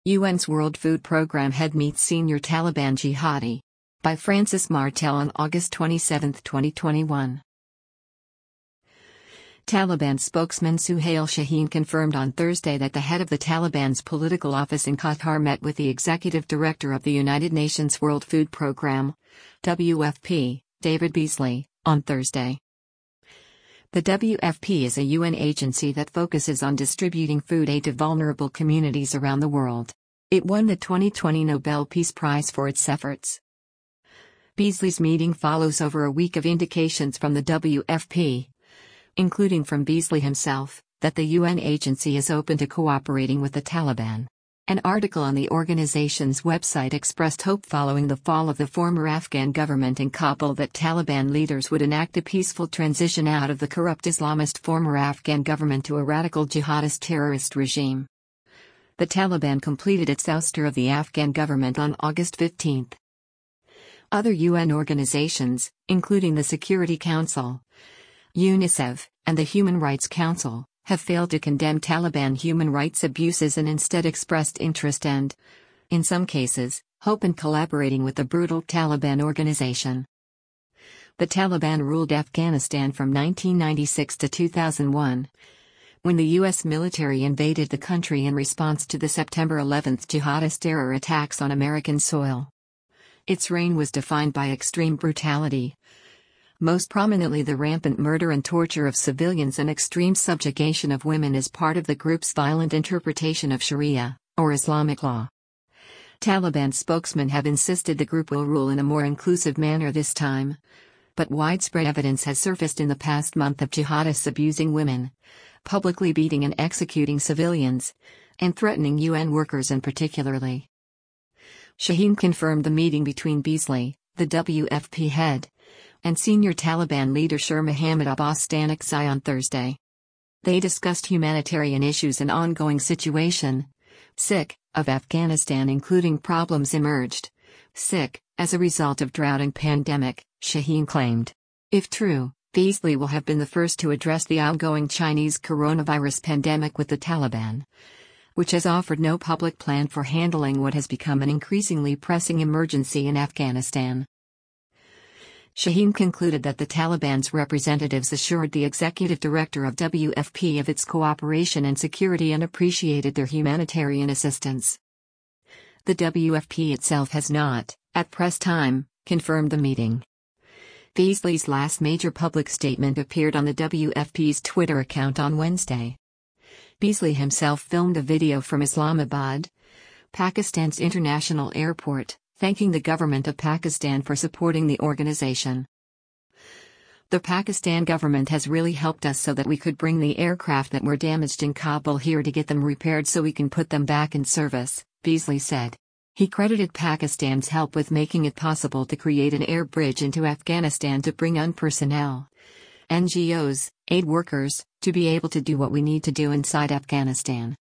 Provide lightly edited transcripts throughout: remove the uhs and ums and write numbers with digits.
UN's World Food Programme head meets senior Taliban jihadi. By Francis Martel on August 27, 2021. Taliban spokesman Suhail Shaheen confirmed on Thursday that the head of the Taliban's political office in Qatar met with the executive director of the United Nations World Food Programme, WFP, David Beasley, on Thursday. The WFP is a UN agency that focuses on distributing food aid to vulnerable communities around the world. It won the 2020 Nobel Peace Prize for its efforts. Beasley's meeting follows over a week of indications from the WFP, including from Beasley himself, that the UN agency is open to cooperating with the Taliban. An article on the organization's website expressed hope following the fall of the former Afghan government in Kabul that Taliban leaders would enact a peaceful transition out of the corrupt Islamist former Afghan government to a radical jihadist terrorist regime. The Taliban completed its ouster of the Afghan government on August 15. Other UN organizations, including the Security Council, UNICEF, and the Human Rights Council, have failed to condemn Taliban human rights abuses and instead expressed interest and, in some cases, hope in collaborating with the brutal Taliban organization. The Taliban ruled Afghanistan from 1996 to 2001, when the U.S. military invaded the country in response to the September 11 jihadist terror attacks on American soil. Its reign was defined by extreme brutality, most prominently the rampant murder and torture of civilians and extreme subjugation of women as part of the group's violent interpretation of Sharia, or Islamic law. Taliban spokesmen have insisted the group will rule in a more inclusive manner this time, but widespread evidence has surfaced in the past month of jihadists abusing women, publicly beating and executing civilians, and threatening UN workers in particularly. Shaheen confirmed the meeting between Beasley, the WFP head, and senior Taliban leader Sher Mohammad Abbas Stanekzai on Thursday. They discussed humanitarian issues and ongoing situation, of Afghanistan, including problems emerged, as a result of drought and pandemic, Shaheen claimed. If true, Beasley will have been the first to address the ongoing Chinese coronavirus pandemic with the Taliban, which has offered no public plan for handling what has become an increasingly pressing emergency in Afghanistan. Shaheen concluded that the Taliban's representatives assured the executive director of WFP of its cooperation and security and appreciated their humanitarian assistance. The WFP itself has not, at press time, confirmed the meeting. Beasley's last major public statement appeared on the WFP's Twitter account on Wednesday. Beasley himself filmed a video from Islamabad, Pakistan's international airport, thanking the government of Pakistan for supporting the organization. The Pakistan government has really helped us so that we could bring the aircraft that were damaged in Kabul here to get them repaired so we can put them back in service, Beasley said. He credited Pakistan's help with making it possible to create an air bridge into Afghanistan to bring UN personnel, NGOs, aid workers, to be able to do what we need to do inside Afghanistan.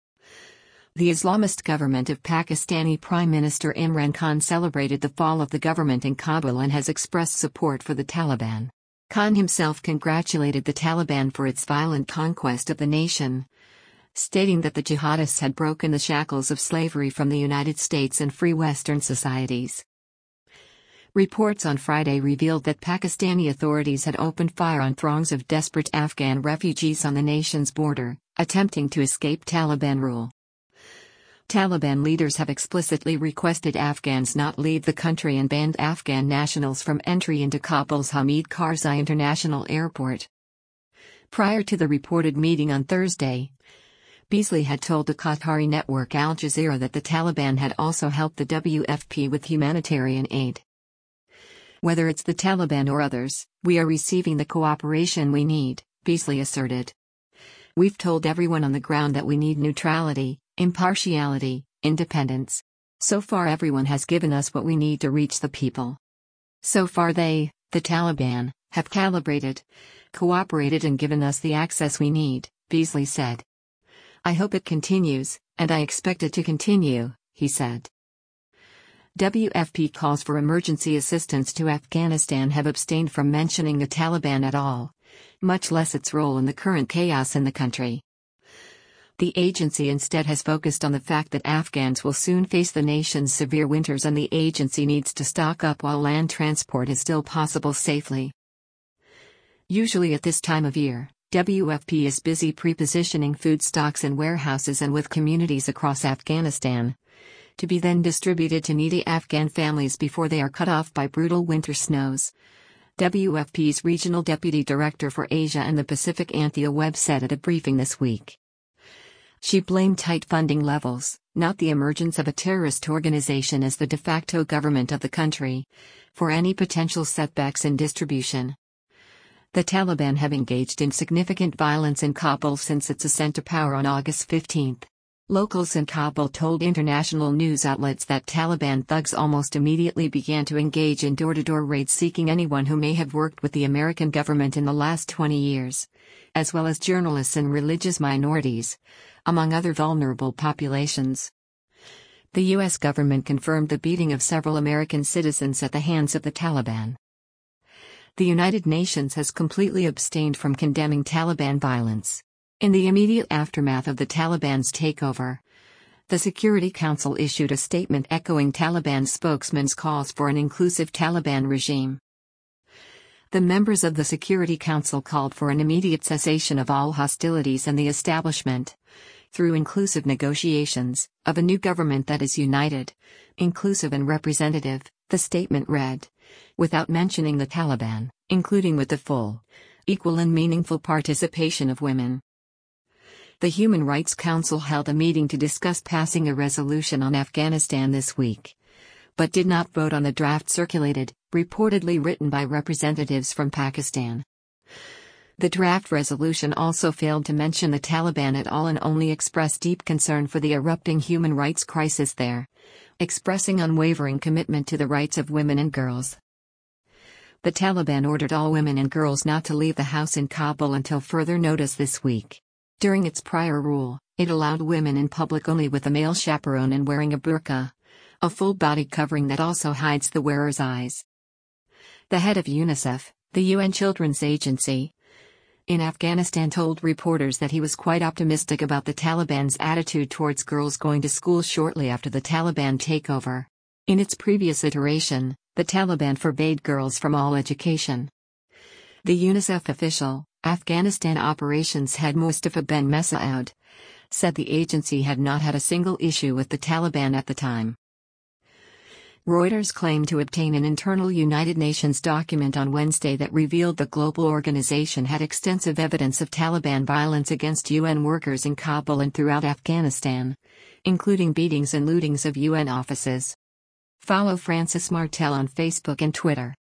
The Islamist government of Pakistani Prime Minister Imran Khan celebrated the fall of the government in Kabul and has expressed support for the Taliban. Khan himself congratulated the Taliban for its violent conquest of the nation, stating that the jihadists had broken the shackles of slavery from the United States and free Western societies. Reports on Friday revealed that Pakistani authorities had opened fire on throngs of desperate Afghan refugees on the nation's border, attempting to escape Taliban rule. Taliban leaders have explicitly requested Afghans not leave the country and banned Afghan nationals from entry into Kabul's Hamid Karzai International Airport. Prior to the reported meeting on Thursday, Beasley had told the Qatari network Al Jazeera that the Taliban had also helped the WFP with humanitarian aid. Whether it's the Taliban or others, we are receiving the cooperation we need, Beasley asserted. We've told everyone on the ground that we need neutrality, impartiality, independence. So far everyone has given us what we need to reach the people. So far they, the Taliban, have calibrated, cooperated and given us the access we need, Beasley said. I hope it continues, and I expect it to continue, he said. WFP calls for emergency assistance to Afghanistan have abstained from mentioning the Taliban at all, much less its role in the current chaos in the country. The agency instead has focused on the fact that Afghans will soon face the nation's severe winters and the agency needs to stock up while land transport is still possible safely. Usually at this time of year, WFP is busy pre-positioning food stocks in warehouses and with communities across Afghanistan, to be then distributed to needy Afghan families before they are cut off by brutal winter snows. WFP's Regional Deputy Director for Asia and the Pacific Anthea Webb said at a briefing this week. She blamed tight funding levels, not the emergence of a terrorist organization as the de facto government of the country, for any potential setbacks in distribution. The Taliban have engaged in significant violence in Kabul since its ascent to power on August 15. Locals in Kabul told international news outlets that Taliban thugs almost immediately began to engage in door-to-door raids seeking anyone who may have worked with the American government in the last 20 years, as well as journalists and religious minorities, among other vulnerable populations. The U.S. government confirmed the beating of several American citizens at the hands of the Taliban. The United Nations has completely abstained from condemning Taliban violence. In the immediate aftermath of the Taliban's takeover, the Security Council issued a statement echoing Taliban spokesman's calls for an inclusive Taliban regime. The members of the Security Council called for an immediate cessation of all hostilities and the establishment, through inclusive negotiations, of a new government that is united, inclusive and representative, the statement read, without mentioning the Taliban, including with the full, equal and meaningful participation of women. The Human Rights Council held a meeting to discuss passing a resolution on Afghanistan this week, but did not vote on the draft circulated, reportedly written by representatives from Pakistan. The draft resolution also failed to mention the Taliban at all and only expressed deep concern for the erupting human rights crisis there, expressing unwavering commitment to the rights of women and girls. The Taliban ordered all women and girls not to leave the house in Kabul until further notice this week. During its prior rule, it allowed women in public only with a male chaperone and wearing a burqa, a full body covering that also hides the wearer's eyes. The head of UNICEF, the UN Children's Agency, in Afghanistan told reporters that he was quite optimistic about the Taliban's attitude towards girls going to school shortly after the Taliban takeover. In its previous iteration, the Taliban forbade girls from all education. The UNICEF official, Afghanistan Operations Head Mustafa Ben Messaoud, said the agency had not had a single issue with the Taliban at the time. Reuters claimed to obtain an internal United Nations document on Wednesday that revealed the global organization had extensive evidence of Taliban violence against UN workers in Kabul and throughout Afghanistan, including beatings and lootings of UN offices. Follow Francis Martel on Facebook and Twitter.